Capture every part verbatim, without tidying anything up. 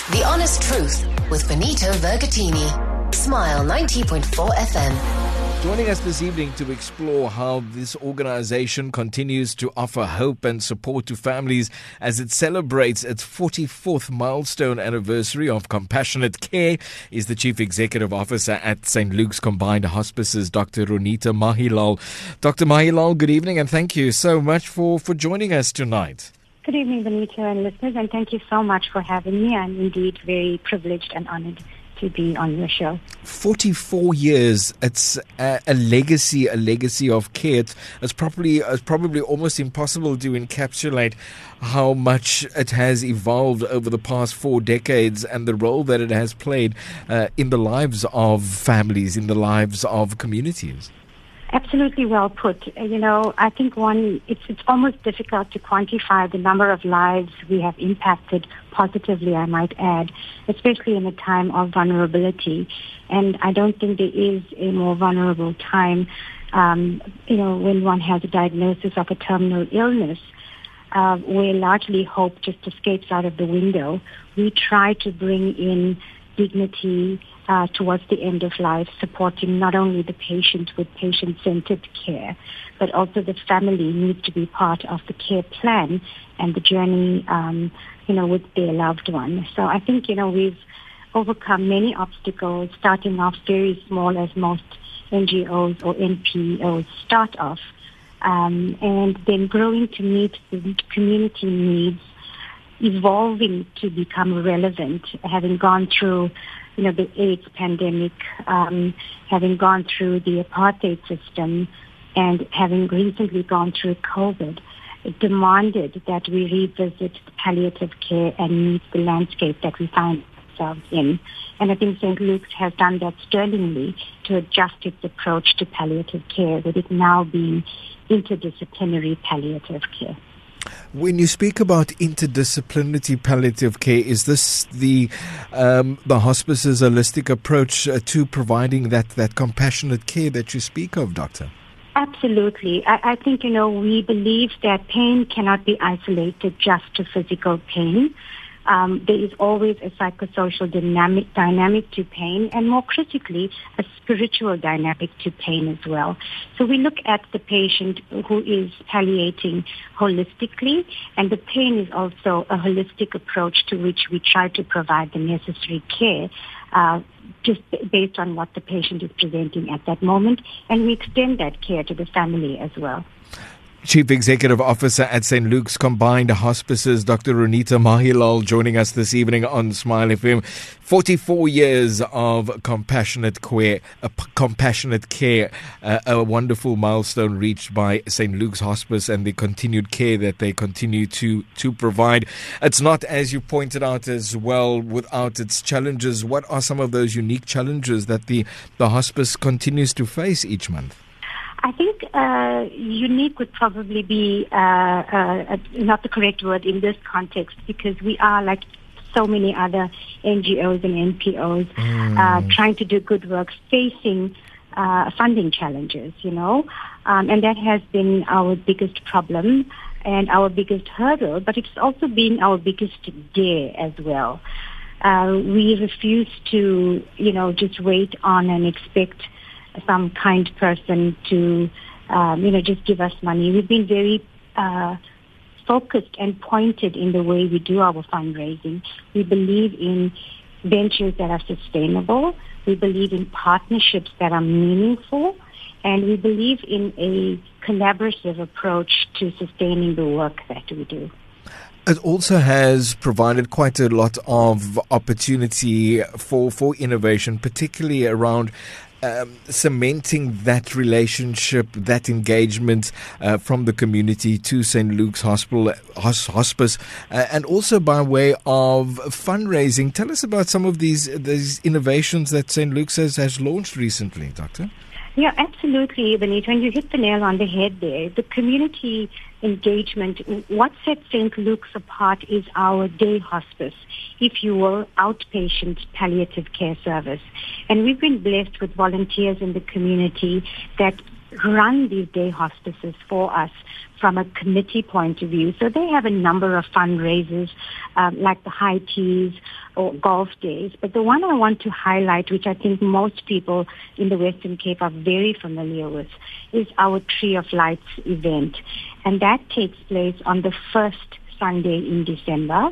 The Honest Truth with Benito Vergatini. Smile ninety point four F M. Joining us this evening to explore how this organization continues to offer hope and support to families as it celebrates its forty-fourth milestone anniversary of compassionate care is the Chief Executive Officer at Saint Luke's Combined Hospices, Doctor Ronita Mahilal. Doctor Mahilal, good evening and thank you so much for, for joining us tonight. Good evening, Benito and listeners, and thank you so much for having me. I'm indeed very privileged and honored to be on your show. forty-four years, it's a, a legacy, a legacy of care. It's, it's probably it's probably almost impossible to encapsulate how much it has evolved over the past four decades and the role that it has played uh, in the lives of families, in the lives of communities. Absolutely well put. You know, I think one, it's it's almost difficult to quantify the number of lives we have impacted positively, I might add, especially in a time of vulnerability. And I don't think there is a more vulnerable time, um, you know, when one has a diagnosis of a terminal illness, uh, where largely hope just escapes out of the window. We try to bring in dignity uh, towards the end of life, supporting not only the patient with patient-centered care, but also the family needs to be part of the care plan and the journey, um, you know, with their loved one. So I think, you know, we've overcome many obstacles, starting off very small as most N G Os or N P Os start off, um, and then growing to meet the community needs, evolving to become relevant, having gone through, you know, the AIDS pandemic, um, having gone through the apartheid system, and having recently gone through COVID. It demanded that we revisit palliative care and meet the landscape that we find ourselves in. And I think Saint Luke's has done that sterlingly to adjust its approach to palliative care, with it now being interdisciplinary palliative care. When you speak about interdisciplinary palliative care, is this the um, the hospice's holistic approach uh, to providing that, that compassionate care that you speak of, Doctor? Absolutely. I, I think, you know, we believe that pain cannot be isolated just to physical pain. Um, there is always a psychosocial dynamic, dynamic to pain, and more critically, a spiritual dynamic to pain as well. So we look at the patient who is palliating holistically, and the pain is also a holistic approach to which we try to provide the necessary care, uh, just based on what the patient is presenting at that moment, and we extend that care to the family as well. Chief Executive Officer at Saint Luke's Combined Hospices, Doctor Ronita Mahilal, joining us this evening on Smile F M. forty-four years of compassionate care, uh, p- compassionate care, uh, a wonderful milestone reached by Saint Luke's Hospice and the continued care that they continue to, to provide. It's not, as you pointed out as well, without its challenges. What are some of those unique challenges that the, the hospice continues to face each month? I think uh, unique would probably be uh, uh, not the correct word in this context, because we are, like so many other N G Os and N P Os, mm. uh, trying to do good work, facing uh, funding challenges, you know, um, and that has been our biggest problem and our biggest hurdle, but it's also been our biggest dare as well. Uh, we refuse to, you know, just wait on and expect some kind person to, um, you know, just give us money. We've been very uh, focused and pointed in the way we do our fundraising. We believe in ventures that are sustainable. We believe in partnerships that are meaningful. And we believe in a collaborative approach to sustaining the work that we do. It also has provided quite a lot of opportunity for, for innovation, particularly around Um, cementing that relationship, that engagement uh, from the community to Saint Luke's Hospital, hos- Hospice, uh, and also by way of fundraising. Tell us about some of these these innovations that Saint Luke's has, has launched recently, Doctor. Yeah, absolutely, Benito. And you hit the nail on the head there. The community engagement, what sets Saint Luke's apart is our day hospice, if you will, outpatient palliative care service. And we've been blessed with volunteers in the community that run these day hospices for us from a committee point of view. So they have a number of fundraisers, um, like the high teas, or golf days. But the one I want to highlight, which I think most people in the Western Cape are very familiar with, is our Tree of Lights event. And that takes place on the first Sunday in December.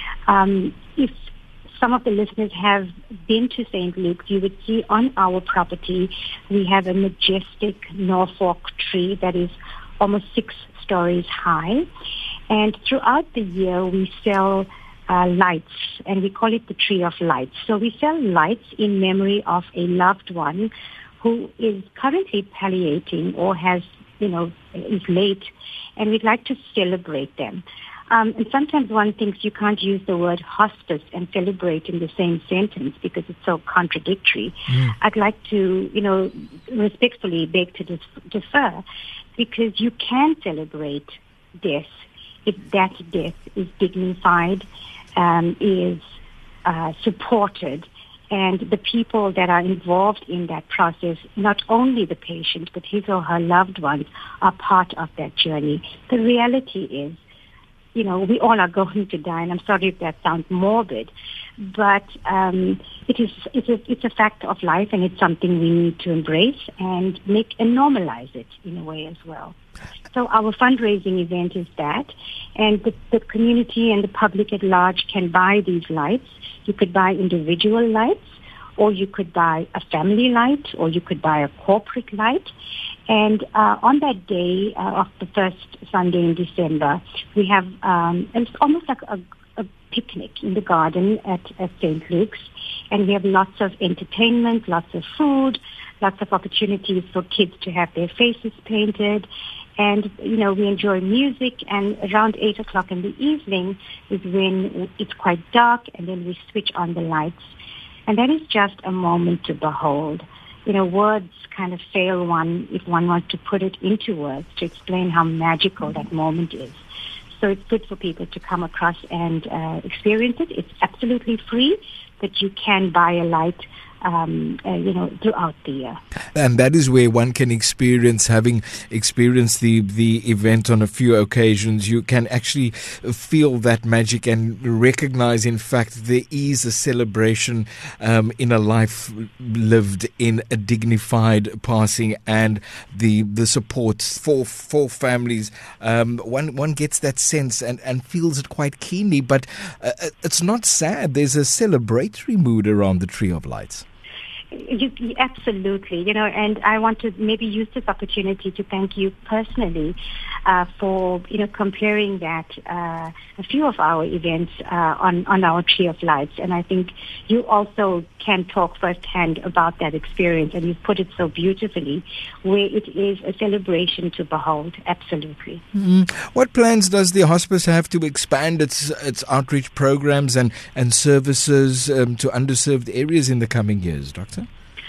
Um, if some of the listeners have been to Saint Luke's, you would see on our property we have a majestic Norfolk tree that is almost six stories high. And throughout the year we sell uh, lights, and we call it the Tree of Lights. So we sell lights in memory of a loved one who is currently palliating or has, you know, is late, and we'd like to celebrate them. Um, and sometimes one thinks you can't use the word hospice and celebrate in the same sentence because it's so contradictory. Mm. I'd like to, you know, respectfully beg to dif- defer, because you can celebrate death if that death is dignified, um, is uh, supported, and the people that are involved in that process, not only the patient, but his or her loved ones, are part of that journey. The reality is, you know, we all are going to die, and I'm sorry if that sounds morbid, but um, it is it's a, it's a fact of life, and it's something we need to embrace and make and normalize it in a way as well. So our fundraising event is that, and the, the community and the public at large can buy these lights. You could buy individual lights, or you could buy a family light, or you could buy a corporate light. And uh, on that day uh, of the first Sunday in December, we have, um, it's almost like a, a picnic in the garden at, at Saint Luke's. And we have lots of entertainment, lots of food, lots of opportunities for kids to have their faces painted. And, you know, we enjoy music. And around eight o'clock in the evening is when it's quite dark, and then we switch on the lights. And that is just a moment to behold. You know, words kind of fail one if one wants to put it into words to explain how magical that moment is. So it's good for people to come across and uh, experience it. It's absolutely free, but you can buy a light Um, uh, you know, throughout the year. And that is where one can experience, having experienced the, the event on a few occasions, you can actually feel that magic and recognize, in fact, there is a celebration um, in a life lived in a dignified passing, and the the support for for families. Um, one one gets that sense and, and feels it quite keenly, but uh, it's not sad. There's a celebratory mood around the Tree of Lights. You, you, absolutely, you know, and I want to maybe use this opportunity to thank you personally uh, for, you know, comparing that, uh, a few of our events uh, on, on our Tree of Lights. And I think you also can talk firsthand about that experience, and you've put it so beautifully, where it is a celebration to behold, absolutely. Mm-hmm. What plans does the hospice have to expand its its outreach programs and, and services um, to underserved areas in the coming years, Doctor?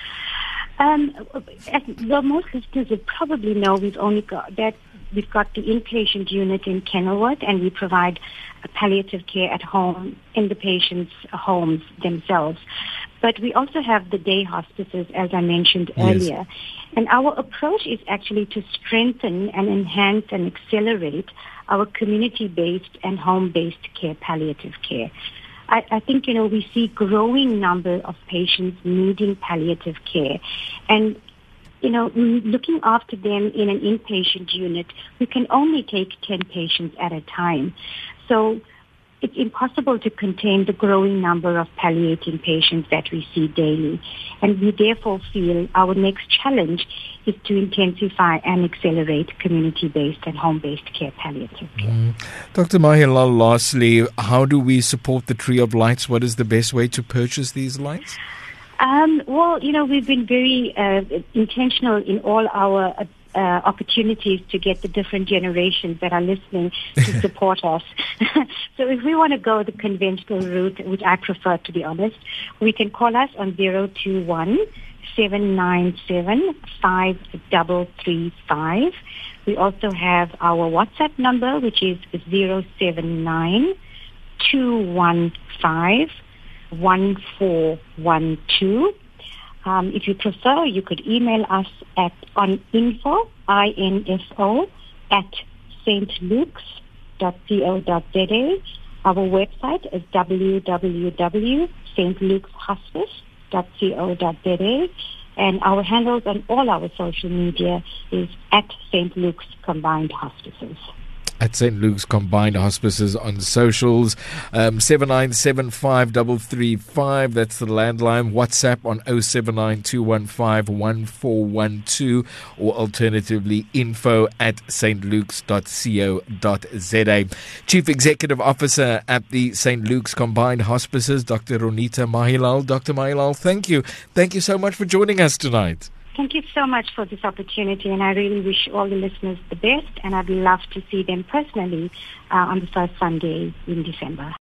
Um, as well, most listeners would probably know, we've only got that we've got the inpatient unit in Kenilworth, and we provide palliative care at home in the patients' homes themselves. But we also have the day hospices, as I mentioned yes. earlier. And our approach is actually to strengthen and enhance and accelerate our community-based and home-based care, palliative care. I, I think, you know, we see growing number of patients needing palliative care. And, you know, looking after them in an inpatient unit, we can only take ten patients at a time. So it's impossible to contain the growing number of palliating patients that we see daily. And we therefore feel our next challenge is to intensify and accelerate community-based and home-based care palliative care. Mm. Doctor Mahilal, lastly, how do we support the Tree of Lights? What is the best way to purchase these lights? Um, well, you know, we've been very uh, intentional in all our uh, Uh, opportunities to get the different generations that are listening to support us. So if we want to go the conventional route, which I prefer, to be honest, we can call us on zero two one, seven nine seven, five three three five. We also have our WhatsApp number, which is zero seven nine, two one five, one four one two. Um, if you prefer, you could email us at on info, I N F O, at stluke's dot co dot za, Our website is w w w dot st lukes hospice dot co dot z a, and our handles on all our social media is at Saint Luke's Combined Hospices. At Saint Luke's Combined Hospices on socials. um, seven nine seven five three three five, that's the landline. WhatsApp on oh seven nine two one five one four one two, or alternatively info at st lukes dot co dot z a. Chief Executive Officer at the Saint Luke's Combined Hospices, Doctor Ronita Mahilal. Doctor Mahilal, thank you. Thank you so much for joining us tonight. Thank you so much for this opportunity, and I really wish all the listeners the best, and I'd love to see them personally uh, on the first Sunday in December.